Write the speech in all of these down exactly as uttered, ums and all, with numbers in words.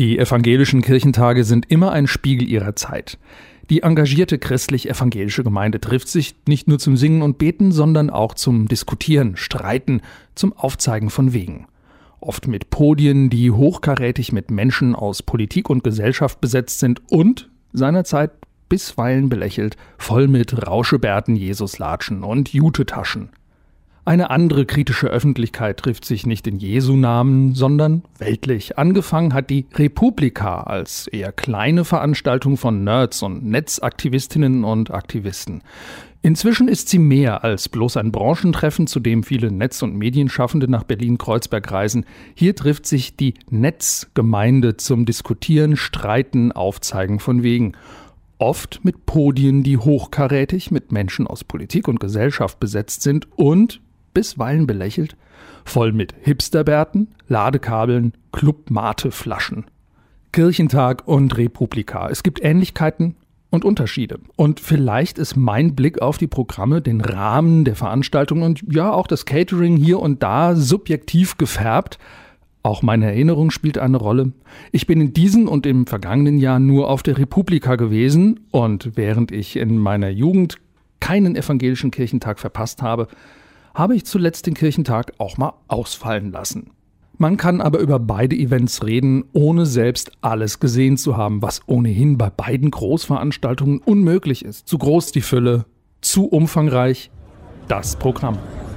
Die evangelischen Kirchentage sind immer ein Spiegel ihrer Zeit. Die engagierte christlich-evangelische Gemeinde trifft sich nicht nur zum Singen und Beten, sondern auch zum Diskutieren, Streiten, zum Aufzeigen von Wegen. Oft mit Podien, die hochkarätig mit Menschen aus Politik und Gesellschaft besetzt sind und seinerzeit bisweilen belächelt, voll mit Rauschebärten, Jesuslatschen und Jutetaschen. Eine andere kritische Öffentlichkeit trifft sich nicht in Jesu Namen, sondern weltlich. Angefangen hat die Republika als eher kleine Veranstaltung von Nerds und Netzaktivistinnen und Aktivisten. Inzwischen ist sie mehr als bloß ein Branchentreffen, zu dem viele Netz- und Medienschaffende nach Berlin-Kreuzberg reisen. Hier trifft sich die Netzgemeinde zum Diskutieren, Streiten, Aufzeigen von Wegen. Oft mit Podien, die hochkarätig mit Menschen aus Politik und Gesellschaft besetzt sind und bisweilen belächelt, voll mit Hipsterbärten, Ladekabeln, Club-Mate-Flaschen. Kirchentag und Republika. Es gibt Ähnlichkeiten und Unterschiede. Und vielleicht ist mein Blick auf die Programme, den Rahmen der Veranstaltung und ja auch das Catering hier und da subjektiv gefärbt. Auch meine Erinnerung spielt eine Rolle. Ich bin in diesem und im vergangenen Jahr nur auf der Republika gewesen und während ich in meiner Jugend keinen evangelischen Kirchentag verpasst habe, habe ich zuletzt den Kirchentag auch mal ausfallen lassen. Man kann aber über beide Events reden, ohne selbst alles gesehen zu haben, was ohnehin bei beiden Großveranstaltungen unmöglich ist. Zu groß die Fülle, zu umfangreich das Programm.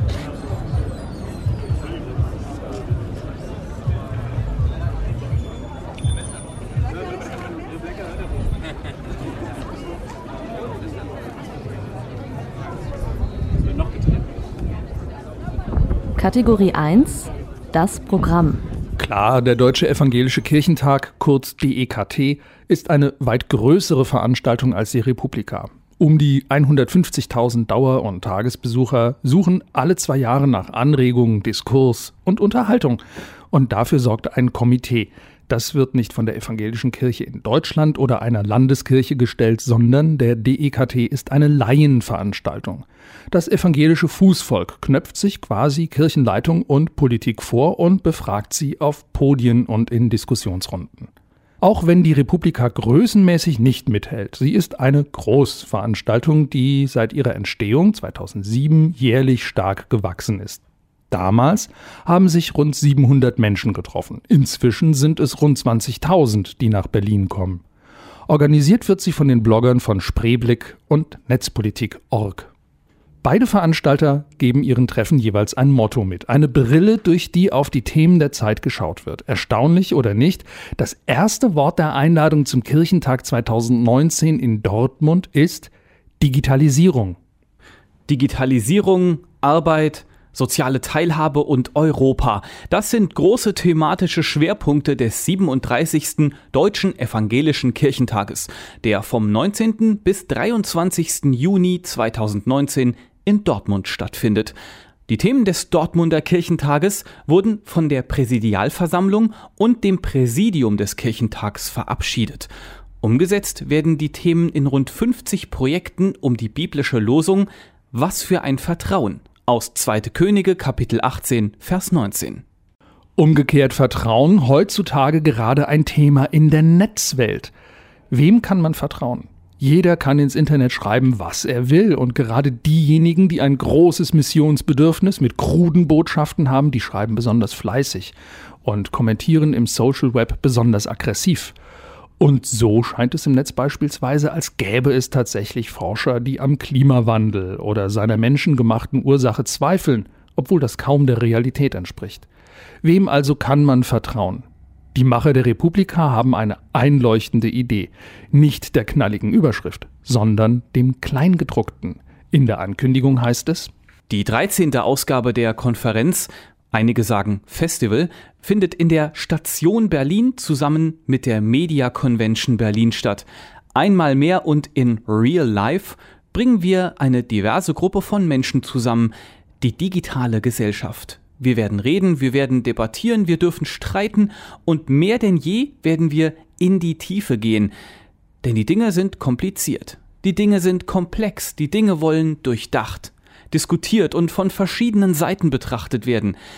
Kategorie eins, das Programm. Klar, der Deutsche Evangelische Kirchentag, kurz D E K T, ist eine weit größere Veranstaltung als die Republika. Um die hundertfünfzigtausend Dauer- und Tagesbesucher suchen alle zwei Jahre nach Anregungen, Diskurs und Unterhaltung. Und dafür sorgt ein Komitee. Das wird nicht von der Evangelischen Kirche in Deutschland oder einer Landeskirche gestellt, sondern der D E K T ist eine Laienveranstaltung. Das evangelische Fußvolk knöpft sich quasi Kirchenleitung und Politik vor und befragt sie auf Podien und in Diskussionsrunden. Auch wenn die Republika größenmäßig nicht mithält, sie ist eine Großveranstaltung, die seit ihrer Entstehung zweitausendsieben jährlich stark gewachsen ist. Damals haben sich rund siebenhundert Menschen getroffen. Inzwischen sind es rund zwanzigtausend, die nach Berlin kommen. Organisiert wird sie von den Bloggern von Spreeblick und Netzpolitik Punkt org. Beide Veranstalter geben ihren Treffen jeweils ein Motto mit, eine Brille, durch die auf die Themen der Zeit geschaut wird. Erstaunlich oder nicht, das erste Wort der Einladung zum Kirchentag zweitausendneunzehn in Dortmund ist Digitalisierung. Digitalisierung, Arbeit, soziale Teilhabe und Europa. Das sind große thematische Schwerpunkte des siebenunddreißigsten Deutschen Evangelischen Kirchentages, der vom neunzehnten bis dreiundzwanzigsten Juni zweitausendneunzehn in Dortmund stattfindet. Die Themen des Dortmunder Kirchentages wurden von der Präsidialversammlung und dem Präsidium des Kirchentags verabschiedet. Umgesetzt werden die Themen in rund fünfzig Projekten um die biblische Losung »Was für ein Vertrauen« aus zweite Könige, Kapitel achtzehn, Vers neunzehn. Umgekehrt Vertrauen, heutzutage gerade ein Thema in der Netzwelt. Wem kann man vertrauen? Jeder kann ins Internet schreiben, was er will. Und gerade diejenigen, die ein großes Missionsbedürfnis mit kruden Botschaften haben, die schreiben besonders fleißig und kommentieren im Social Web besonders aggressiv. Und so scheint es im Netz beispielsweise, als gäbe es tatsächlich Forscher, die am Klimawandel oder seiner menschengemachten Ursache zweifeln, obwohl das kaum der Realität entspricht. Wem also kann man vertrauen? Die Macher der Republika haben eine einleuchtende Idee. Nicht der knalligen Überschrift, sondern dem Kleingedruckten. In der Ankündigung heißt es: Die dreizehnte Ausgabe der Konferenz, einige sagen Festival, findet in der Station Berlin zusammen mit der Media Convention Berlin statt. Einmal mehr und in Real Life bringen wir eine diverse Gruppe von Menschen zusammen, die digitale Gesellschaft. Wir werden reden, wir werden debattieren, wir dürfen streiten und mehr denn je werden wir in die Tiefe gehen. Denn die Dinge sind kompliziert, die Dinge sind komplex, die Dinge wollen durchdacht, diskutiert und von verschiedenen Seiten betrachtet werden.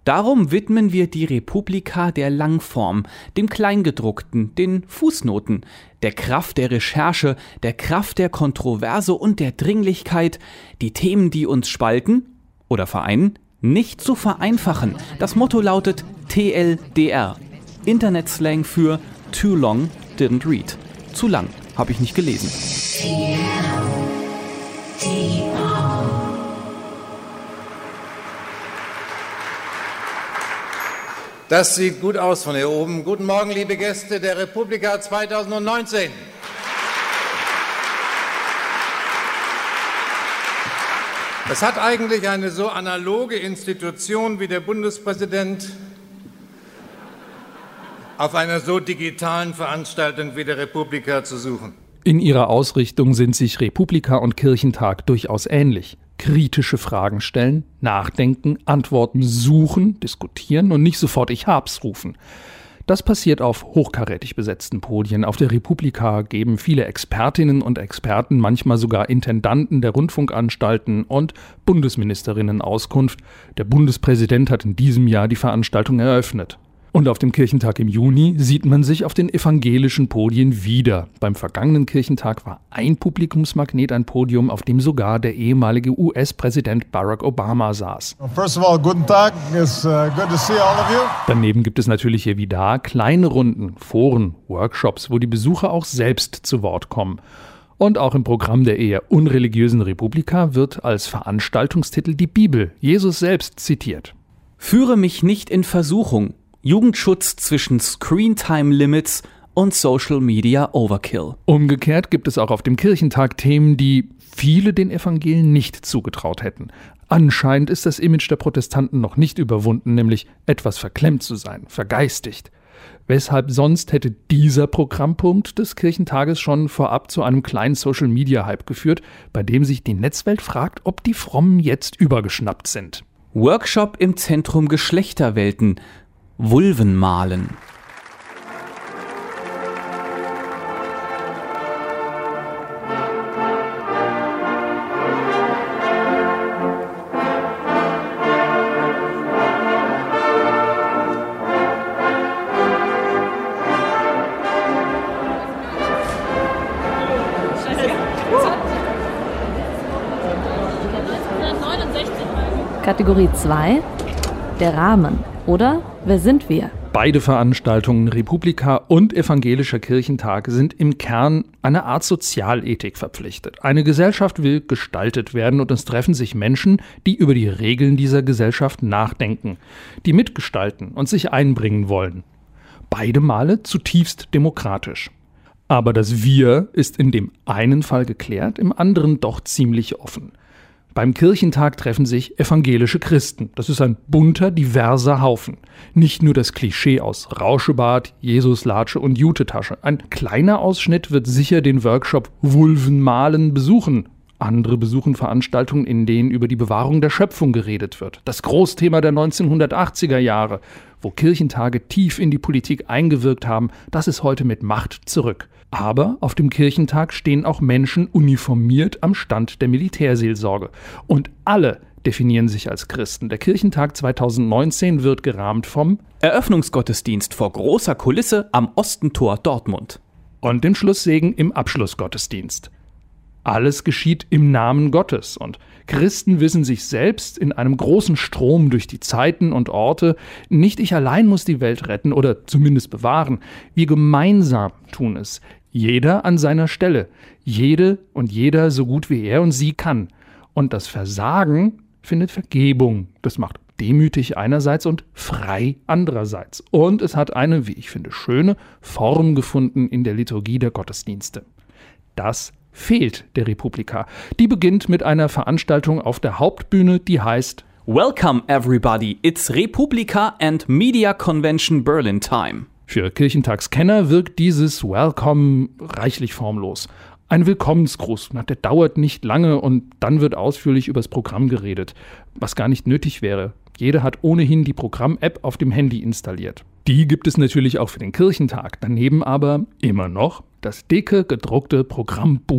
Darum widmen wir die Republika der Langform, dem Kleingedruckten, den Fußnoten, der Kraft der Recherche, der Kraft der Kontroverse und der Dringlichkeit, die Themen, die uns spalten oder vereinen, nicht zu vereinfachen. Das Motto lautet T L D R, Internetslang für Too Long Didn't Read. Zu lang habe ich nicht gelesen. Das sieht gut aus von hier oben. Guten Morgen, liebe Gäste der Republika zwanzig neunzehn. Es hat eigentlich eine so analoge Institution wie der Bundespräsident auf einer so digitalen Veranstaltung wie der Republika zu suchen. In ihrer Ausrichtung sind sich Republika und Kirchentag durchaus ähnlich. Kritische Fragen stellen, nachdenken, Antworten suchen, diskutieren und nicht sofort Ich hab's rufen. Das passiert auf hochkarätig besetzten Podien. Auf der Republika geben viele Expertinnen und Experten, manchmal sogar Intendanten der Rundfunkanstalten und Bundesministerinnen Auskunft. Der Bundespräsident hat in diesem Jahr die Veranstaltung eröffnet. Und auf dem Kirchentag im Juni sieht man sich auf den evangelischen Podien wieder. Beim vergangenen Kirchentag war ein Publikumsmagnet ein Podium, auf dem sogar der ehemalige U S-Präsident Barack Obama saß. First of all, guten Tag. It's uh, good to see all of you. Daneben gibt es natürlich hier wie da kleine Runden, Foren, Workshops, wo die Besucher auch selbst zu Wort kommen. Und auch im Programm der eher unreligiösen Republika wird als Veranstaltungstitel die Bibel, Jesus selbst, zitiert. Führe mich nicht in Versuchung. Jugendschutz zwischen Screentime-Limits und Social Media Overkill. Umgekehrt gibt es auch auf dem Kirchentag Themen, die viele den Evangelien nicht zugetraut hätten. Anscheinend ist das Image der Protestanten noch nicht überwunden, nämlich etwas verklemmt zu sein, vergeistigt. Weshalb sonst hätte dieser Programmpunkt des Kirchentages schon vorab zu einem kleinen Social-Media-Hype geführt, bei dem sich die Netzwelt fragt, ob die Frommen jetzt übergeschnappt sind. Workshop im Zentrum Geschlechterwelten. Vulven malen. Kategorie zwei, der Rahmen. Oder wer sind wir? Beide Veranstaltungen, Republika und Evangelischer Kirchentag, sind im Kern einer Art Sozialethik verpflichtet. Eine Gesellschaft will gestaltet werden und es treffen sich Menschen, die über die Regeln dieser Gesellschaft nachdenken, die mitgestalten und sich einbringen wollen. Beide Male zutiefst demokratisch. Aber das Wir ist in dem einen Fall geklärt, im anderen doch ziemlich offen. Beim Kirchentag treffen sich evangelische Christen. Das ist ein bunter, diverser Haufen. Nicht nur das Klischee aus Rauschebart, Jesuslatsche und Jutetasche. Ein kleiner Ausschnitt wird sicher den Workshop Vulven malen besuchen. Andere besuchen Veranstaltungen, in denen über die Bewahrung der Schöpfung geredet wird. Das Großthema der neunzehnhundertachtziger Jahre, wo Kirchentage tief in die Politik eingewirkt haben, das ist heute mit Macht zurück. Aber auf dem Kirchentag stehen auch Menschen uniformiert am Stand der Militärseelsorge. Und alle definieren sich als Christen. Der Kirchentag zwanzig neunzehn wird gerahmt vom Eröffnungsgottesdienst vor großer Kulisse am Ostentor Dortmund. Und dem Schlusssegen im Abschlussgottesdienst. Alles geschieht im Namen Gottes und Christen wissen sich selbst in einem großen Strom durch die Zeiten und Orte, nicht ich allein muss die Welt retten oder zumindest bewahren, wir gemeinsam tun es, jeder an seiner Stelle, jede und jeder so gut wie er und sie kann. Und das Versagen findet Vergebung, das macht demütig einerseits und frei andererseits. Und es hat eine, wie ich finde, schöne Form gefunden in der Liturgie der Gottesdienste. Das fehlt der Republika. Die beginnt mit einer Veranstaltung auf der Hauptbühne, die heißt Welcome everybody, it's Republika and Media Convention Berlin Time. Für Kirchentagskenner wirkt dieses Welcome reichlich formlos. Ein Willkommensgruß, der dauert nicht lange und dann wird ausführlich über das Programm geredet, was gar nicht nötig wäre. Jeder hat ohnehin die Programm-App auf dem Handy installiert. Die gibt es natürlich auch für den Kirchentag, daneben aber immer noch das dicke, gedruckte Programmbuch.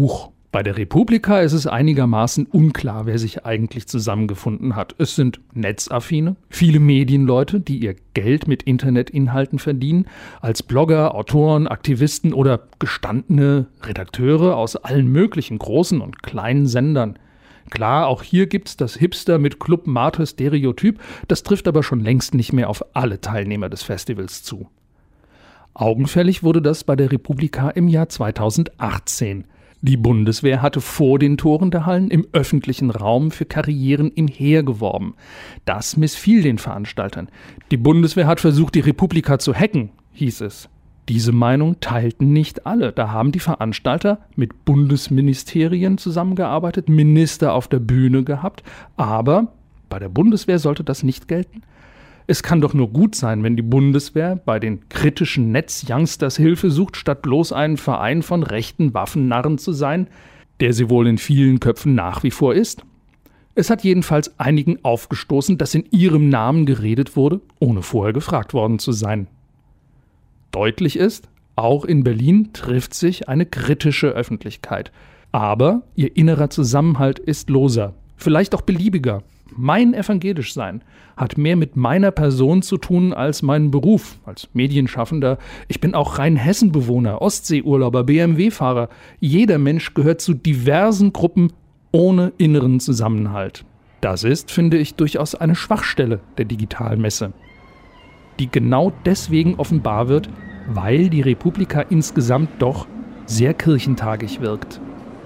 Bei der Republika ist es einigermaßen unklar, wer sich eigentlich zusammengefunden hat. Es sind Netzaffine, viele Medienleute, die ihr Geld mit Internetinhalten verdienen, als Blogger, Autoren, Aktivisten oder gestandene Redakteure aus allen möglichen großen und kleinen Sendern. Klar, auch hier gibt's das Hipster mit Club Mate Stereotyp, das trifft aber schon längst nicht mehr auf alle Teilnehmer des Festivals zu. Augenfällig wurde das bei der Republika im Jahr zweitausendachtzehn. Die Bundeswehr hatte vor den Toren der Hallen im öffentlichen Raum für Karrieren im Heer geworben. Das missfiel den Veranstaltern. Die Bundeswehr hat versucht, die Republika zu hacken, hieß es. Diese Meinung teilten nicht alle. Da haben die Veranstalter mit Bundesministerien zusammengearbeitet, Minister auf der Bühne gehabt. Aber bei der Bundeswehr sollte das nicht gelten. Es kann doch nur gut sein, wenn die Bundeswehr bei den kritischen Netz-Youngsters Hilfe sucht, statt bloß ein Verein von rechten Waffennarren zu sein, der sie wohl in vielen Köpfen nach wie vor ist. Es hat jedenfalls einigen aufgestoßen, dass in ihrem Namen geredet wurde, ohne vorher gefragt worden zu sein. Deutlich ist, auch in Berlin trifft sich eine kritische Öffentlichkeit. Aber ihr innerer Zusammenhalt ist loser, vielleicht auch beliebiger. Mein Evangelischsein hat mehr mit meiner Person zu tun als meinen Beruf als Medienschaffender. Ich bin auch Rheinhessen-Bewohner, Ostseeurlauber, B M W-Fahrer. Jeder Mensch gehört zu diversen Gruppen ohne inneren Zusammenhalt. Das ist, finde ich, durchaus eine Schwachstelle der Digitalmesse, die genau deswegen offenbar wird, weil die Republika insgesamt doch sehr kirchentagig wirkt.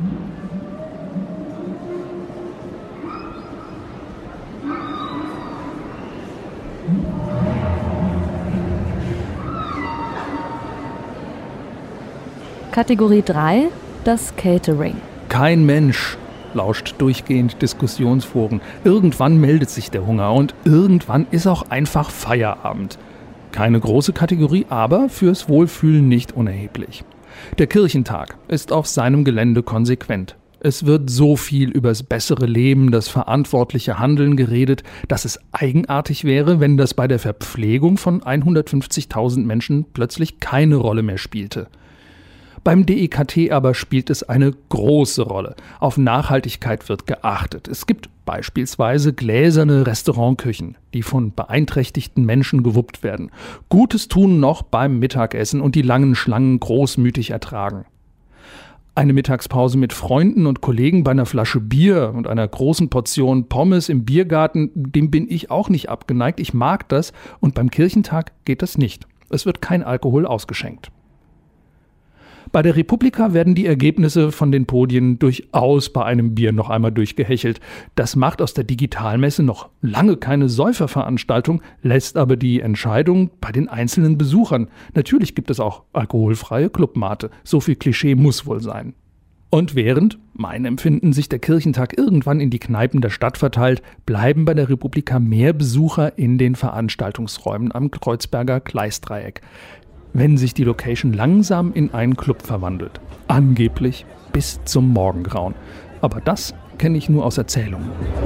Kategorie drei, das Catering. Kein Mensch lauscht durchgehend Diskussionsforen. Irgendwann meldet sich der Hunger und irgendwann ist auch einfach Feierabend. Keine große Kategorie, aber fürs Wohlfühlen nicht unerheblich. Der Kirchentag ist auf seinem Gelände konsequent. Es wird so viel übers bessere Leben, das verantwortliche Handeln geredet, dass es eigenartig wäre, wenn das bei der Verpflegung von hundertfünfzigtausend Menschen plötzlich keine Rolle mehr spielte. Beim D E K T aber spielt es eine große Rolle. Auf Nachhaltigkeit wird geachtet. Es gibt beispielsweise gläserne Restaurantküchen, die von beeinträchtigten Menschen gewuppt werden. Gutes tun noch beim Mittagessen und die langen Schlangen großmütig ertragen. Eine Mittagspause mit Freunden und Kollegen bei einer Flasche Bier und einer großen Portion Pommes im Biergarten, dem bin ich auch nicht abgeneigt. Ich mag das und beim Kirchentag geht das nicht. Es wird kein Alkohol ausgeschenkt. Bei der Republika werden die Ergebnisse von den Podien durchaus bei einem Bier noch einmal durchgehechelt. Das macht aus der Digitalmesse noch lange keine Säuferveranstaltung, lässt aber die Entscheidung bei den einzelnen Besuchern. Natürlich gibt es auch alkoholfreie Clubmate. So viel Klischee muss wohl sein. Und während, mein Empfinden, sich der Kirchentag irgendwann in die Kneipen der Stadt verteilt, bleiben bei der Republika mehr Besucher in den Veranstaltungsräumen am Kreuzberger Gleisdreieck. Wenn sich die Location langsam in einen Club verwandelt. Angeblich bis zum Morgengrauen. Aber das kenne ich nur aus Erzählungen.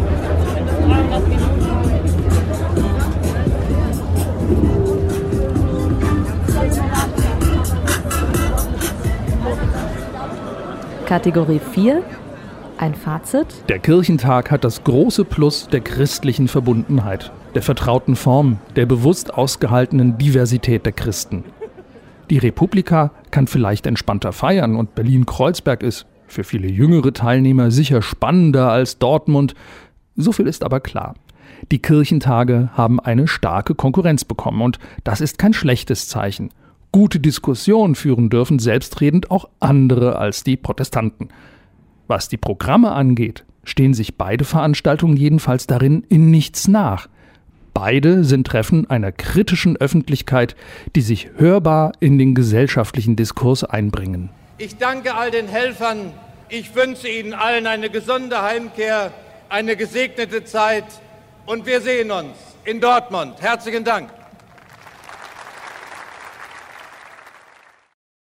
Kategorie vier, ein Fazit. Der Kirchentag hat das große Plus der christlichen Verbundenheit, der vertrauten Form, der bewusst ausgehaltenen Diversität der Christen. Die Republika kann vielleicht entspannter feiern und Berlin-Kreuzberg ist für viele jüngere Teilnehmer sicher spannender als Dortmund. So viel ist aber klar. Die Kirchentage haben eine starke Konkurrenz bekommen und das ist kein schlechtes Zeichen. Gute Diskussionen führen dürfen selbstredend auch andere als die Protestanten. Was die Programme angeht, stehen sich beide Veranstaltungen jedenfalls darin in nichts nach. Beide sind Treffen einer kritischen Öffentlichkeit, die sich hörbar in den gesellschaftlichen Diskurs einbringen. Ich danke all den Helfern. Ich wünsche Ihnen allen eine gesunde Heimkehr, eine gesegnete Zeit und wir sehen uns in Dortmund. Herzlichen Dank.